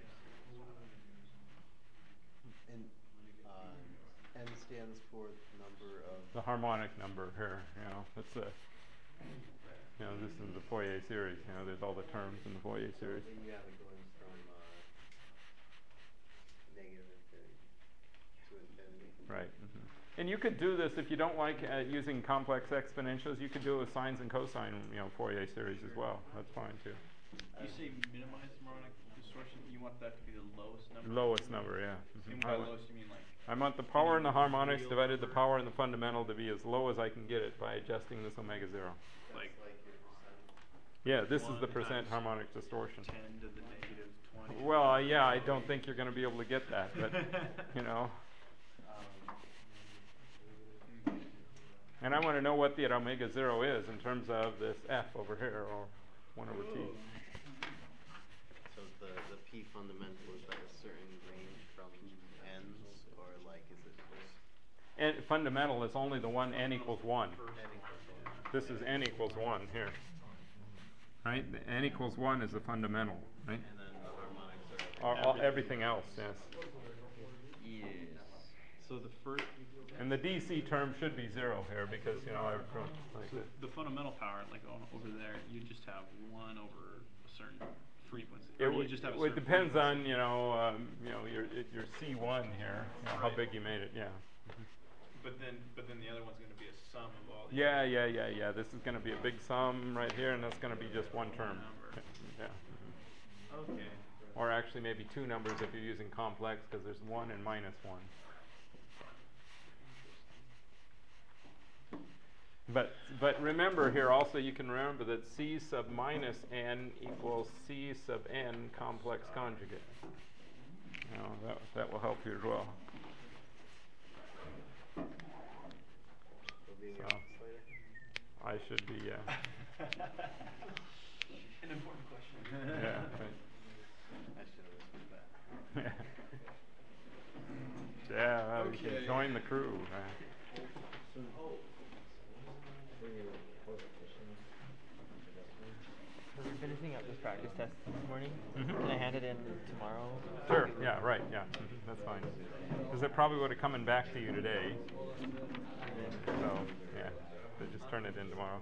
B: and, uh, N stands for number of...
A: The harmonic number here, you know, that's a, you know, this is the Fourier series, you know, there's all the terms in the Fourier series.
B: So you have it going from, uh, negative infinity to infinity.
A: Right. Mm-hmm. And you could do this if you don't like uh, using complex exponentials. You could do it with sines and cosine, you know, Fourier series as well. That's fine too.
F: You say minimize harmonic distortion, you want that to be the lowest number?
A: Lowest number, yeah.
F: And
A: Mhm.
F: by
A: I would-
F: lowest you mean like?
A: I want the power in the harmonics
F: real
A: divided the
F: number?
A: power in the fundamental to be as low as I can get it by adjusting this omega zero.
F: Like
A: Yeah, this is the
F: one
A: percent
F: times
A: harmonic distortion.
F: ten to the negative twenty.
A: Well, uh, yeah, I don't think you're going to be able to get that, but, you know. And I want to know what the omega zero is in terms of this f over here, or one over t.
B: So the, the P fundamental is like a certain range from n's, or like is it just
A: And fundamental is only the one n equals one.
B: n equals one?
A: This is n equals one here. Right? The n equals one is the fundamental, right?
B: And then the harmonics
A: Or,
B: are
A: all, everything else, yes.
D: Yes.
F: So the first,
A: And the D C term should be zero here because, you know, I wrote like
F: so
A: this.
F: the fundamental power, like on, over there, you just have one over a certain frequency.
A: It
F: Or you
A: would,
F: just have a
A: it
F: certain
A: depends
F: frequency.
A: on, you know, um, you know, your, it- your C one here, you know, how
F: Right.
A: big you made it, yeah.
F: But then, but then the other one's gonna be a sum of all these.
A: Yeah, yeah, yeah, yeah. This is gonna be a big sum right here, and that's gonna be just one term.
F: Number.
A: Yeah.
F: Okay.
A: Or actually maybe two numbers if you're using complex, because there's one and minus one. But, but remember here also, you can remember that C sub minus n equals C sub n complex conjugate. You know, that, that will help you as well.
B: will be in your
A: So.
B: office later?
A: I should be, yeah.
F: An important question.
A: Yeah, right.
B: I should have whispered that.
A: Yeah, well, you can
F: Okay.
A: join the crew. Uh,
C: So we're finishing up this practice test this morning.
A: Mhm.
C: Can I hand it in tomorrow?
A: Sure, yeah, right, yeah, mhm, that's fine. Because it probably would have coming back to you today. So, yeah, they just turn it in tomorrow.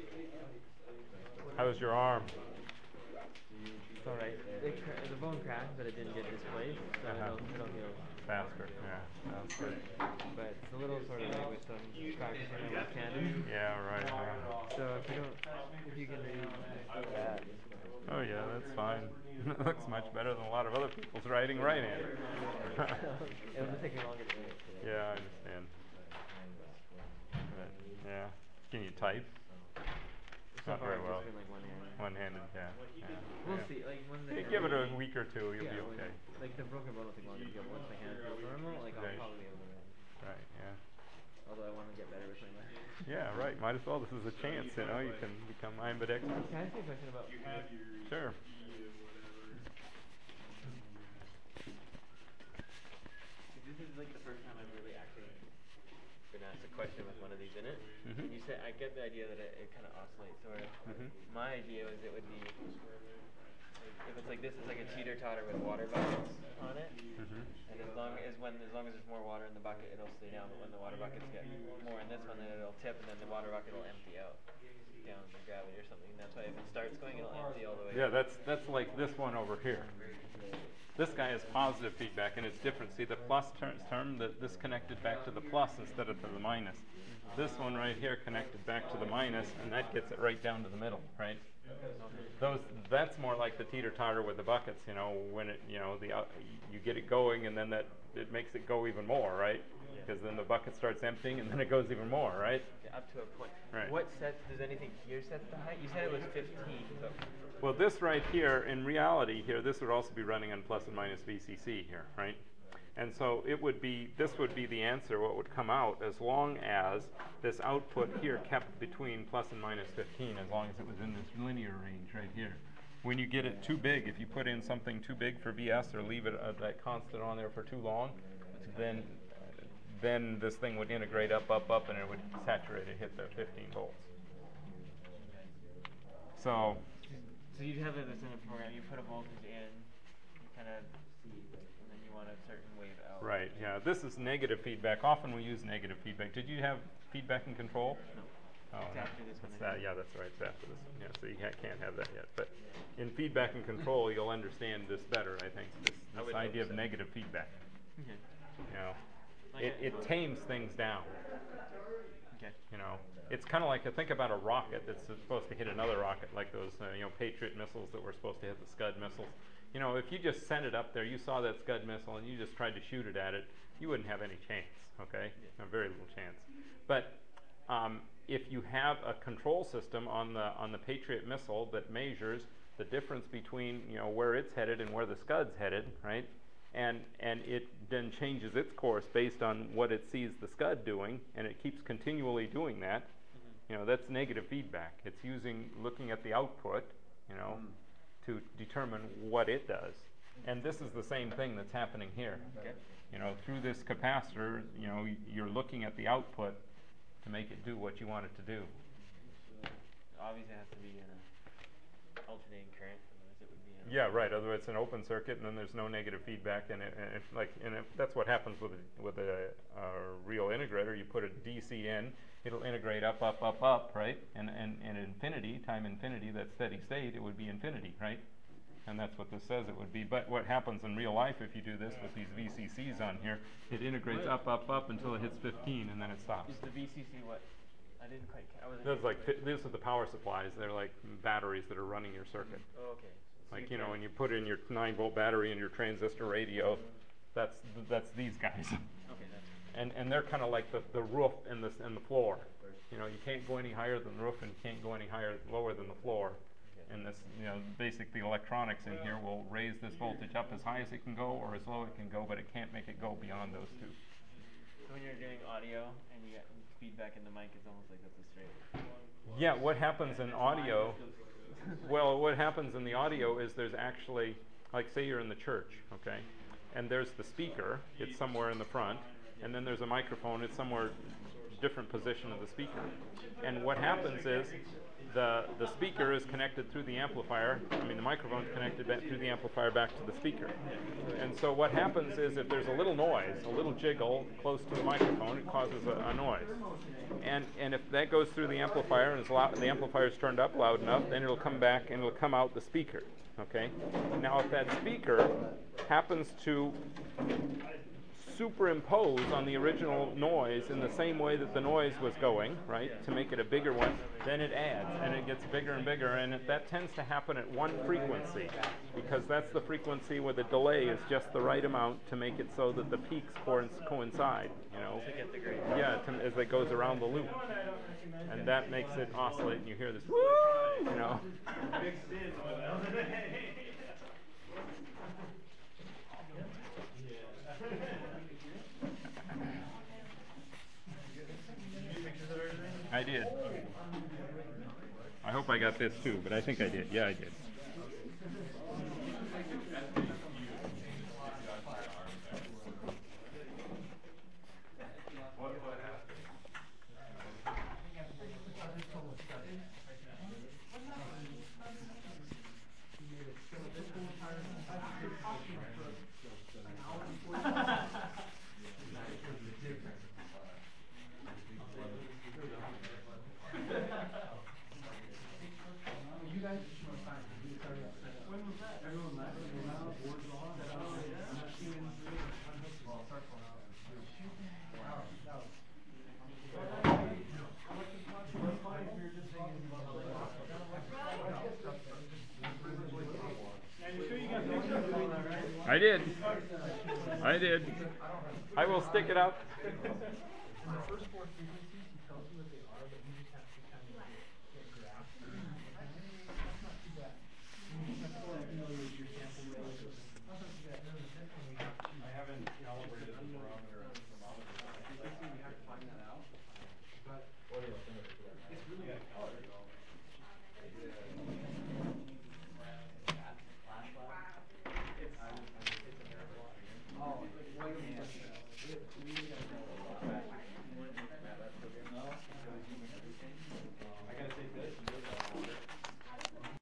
A: How's your arm?
C: It's alright. It cra- the bone cracked, but it didn't get displaced, so
A: Uh-huh.
C: it'll, it'll heal.
A: Faster, yeah, sounds good.
C: But it's a little sort of like with some practicing on left handed.
A: Yeah, right, yeah.
C: So if you don't, if you can maybe do that.
A: Oh, yeah, that's fine. It looks much better than a lot of other people's writing right-handed.
C: It'll just take me longer to do it.
A: Yeah, I understand. But, yeah, can you type?
C: So
A: Not
C: far
A: very
C: I've
A: well.
C: just been like one hand.
A: One-handed, yeah. yeah,
C: We'll
A: yeah.
C: see. Like when
A: Hey,
C: the
A: give it a week or two, you'll
C: yeah,
A: be
C: when-
A: okay.
C: Like the broken bone will take longer to get once my hand feels normal. Like I'll
A: Right.
C: probably be able to win.
A: Right, yeah.
C: Although I want to get better with my left.
A: Yeah, right. Might as well. This is a chance, you know. You can become ambidextrous.
C: Can I ask you a question about?
E: You have your
A: Sure.
E: E and whatever.
C: This is like the first time I've really actually been asked a question with one of these in it.
A: Mhm.
C: And you said I get the idea that it, it kind of oscillates. Or
A: Mhm.
C: my idea was it would be like, if it's like this, it's like a teeter totter with water buckets on it.
A: Mhm.
C: And as long as when as long as there's more water in the bucket, it'll stay down. But when the water buckets get more in this one, then it'll tip, and then the water bucket will empty out down the gravity or something. That's why if it starts going, it'll empty all the way.
A: Yeah, that's that's like this one over here. This guy has positive feedback, and it's different. See, the plus ter- term, that this connected back to the plus instead of to the minus. This one right here connected back to the minus, and that gets it right down to the middle, right? Those, that's more like the teeter-totter with the buckets, you know, when it, you know, the uh, you get it going, and then that it makes it go even more, right? Because then the bucket starts emptying, and then it goes even more, right?
C: Yeah, up to a point.
A: Right.
C: What sets? Does anything here set the height? You said it was fifteen. So
A: Well, this right here, in reality here, this would also be running on plus and minus V C C here, right? And so it would be, this would be the answer, what would come out, as long as this output here kept between plus and minus fifteen, as long as it was in this linear range right here. When you get it too big, if you put in something too big for V S or leave it uh, that constant on there for too long, then then this thing would integrate up, up, up, and it would saturate it, hit the fifteen volts. So,
C: So you'd have this in a program. You put a voltage in, you kind of see, and then you want a certain wave out.
A: right, yeah, this is negative feedback. Often we use negative feedback. Did you have feedback and control?
C: No.
A: Oh,
C: It's
A: no.
C: after this one,
A: It's
C: I
A: that,
C: think.
A: yeah, that's right. It's after this one. Yeah, so you ha- can't have that yet. But in feedback and control, you'll understand this better, I think. This,
C: I
A: this
C: would
A: idea
C: hope
A: of
C: so.
A: negative feedback.
C: Okay.
A: You know, It,
C: Okay.
A: it tames things down.
C: Okay.
A: You know, it's kind of like, think about a rocket that's supposed to hit another rocket, like those, uh, you know, Patriot missiles that were supposed to hit the Scud missiles. You know, if you just sent it up there, you saw that Scud missile, and you just tried to shoot it at it, you wouldn't have any chance, okay? A very little chance. But um, if you have a control system on the on the Patriot missile that measures the difference between, you know, where it's headed and where the Scud's headed, right? And and it then changes its course based on what it sees the Scud doing, and it keeps continually doing that.
C: Mm-hmm.
A: You know, that's negative feedback. It's using looking at the output, you know,
D: Mm.
A: to determine what it does. And this is the same thing that's happening here.
C: Okay.
A: You know, through this capacitor, you know, you're looking at the output to make it do what you want it to do.
C: Obviously, it has to be in a alternating current, otherwise it would be. In a
A: Yeah, right. Otherwise, it's an open circuit, and then there's no negative feedback, and, it, and it's like, and it, that's what happens with a, with a, a real integrator. You put a D C in, it'll integrate up, up, up, up, right? And and and infinity, time infinity, that steady state, it would be infinity, right? And that's what this says it would be. But what happens in real life if you do this with these V C Cs on here, it integrates up, up, up until it hits fifteen, and then it stops.
C: Is the V C C what? I didn't quite. ca- I wasn't.
A: Those like fi- these are the power supplies. They're like batteries that are running your circuit.
C: Oh, okay. So
A: Like,
C: you
A: you know,
C: can-
A: when you put in your nine volt battery in your transistor radio, that's that's these guys.
C: Okay, that's.
A: And and they're kind of like the, the roof and the and the floor. You know, you can't go any higher than the roof, and you can't go any higher lower than the floor. And this, you know, basically electronics in here will raise this voltage up as high as it can go or as low as it can go, but it can't make it go beyond those two.
C: So when you're doing audio and you get feedback in the mic, it's almost like that's a straight.
A: Yeah, what happens in audio, well, what happens in the audio is there's actually, like say you're in the church, okay, and there's the speaker, it's somewhere in the front, and then there's a microphone, it's somewhere different position of the speaker. And what happens is the the speaker is connected through the amplifier, I mean the microphone is connected back through the amplifier back to the speaker. And so what happens is if there's a little noise, a little jiggle close to the microphone, it causes a, a noise. And and if that goes through the amplifier and is loud, the amplifier is turned up loud enough, then it'll come back and it'll come out the speaker. Okay? Now if that speaker happens to superimpose on the original noise in the same way that the noise was going, right, to make it a bigger one, then it adds, and it gets bigger and bigger, and it, that tends to happen at one frequency, because that's the frequency where the delay is just the right amount to make it so that the peaks coinc- coincide, you know.
C: To get the grade.
A: Yeah, to, as it goes around the loop. And that makes it oscillate, and you hear this, woo, you know. I did. I hope I got this too, but I think I did. Yeah, I did. I did. I did. I will stick it up.